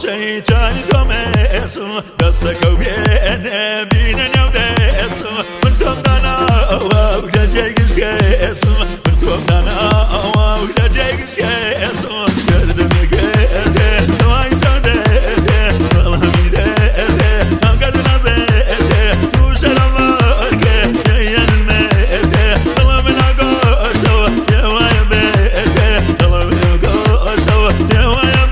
شيطان تمسو دسكو بين بين يودسو انتم دانا ودا جيجس كيسو انتم دانا ودا جيجس كيسو جردم كده نواي سوده والله ميده ام قد نزده تو سلام كه يا المده والله من اقصو يا ويا بده والله من اقصو يا ويا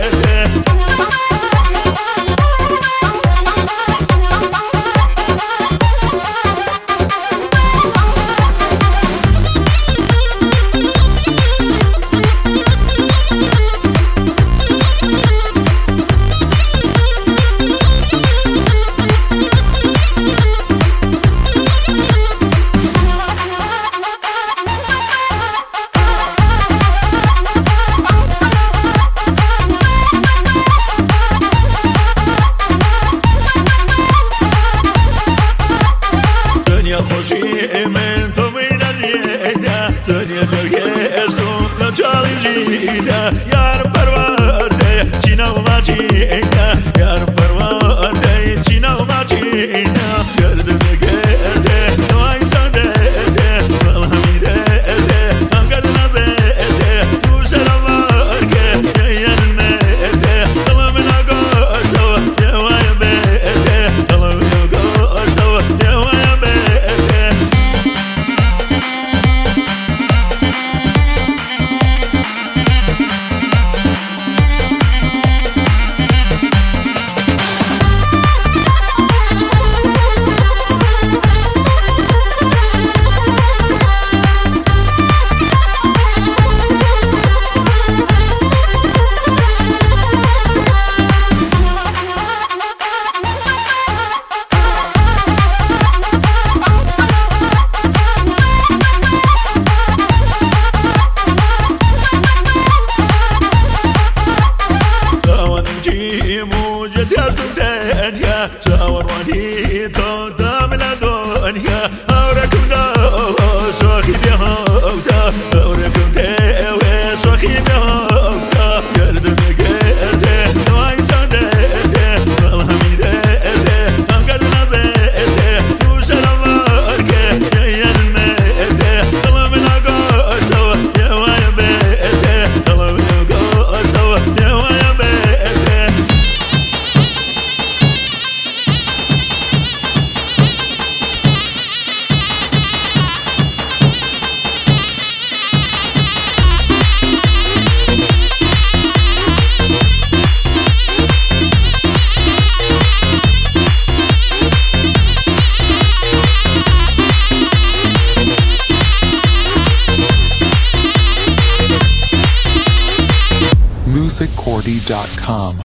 خوشی من تو می‌دانیده دنیا جای سوم نچالی جیده یار پرورده چینا و ماچیده یار پرورده چینا و ماچیده گردم گرده نوای ساده والله میده ام قد نزده تو سلام که یا المده والله من اقصو یا وای بده والله من اقصو یا وای شاور وادي تودام الدنيا أوركم دو سوخي بهوتا أوركم دو سوخي بهوتا يردم يقرده نواي ساده والله ميده أم قد نزده تو سلام أركه يا المده والله من أقصو يا ويا بده والله من أقصو يا ويا بده musiccordy.com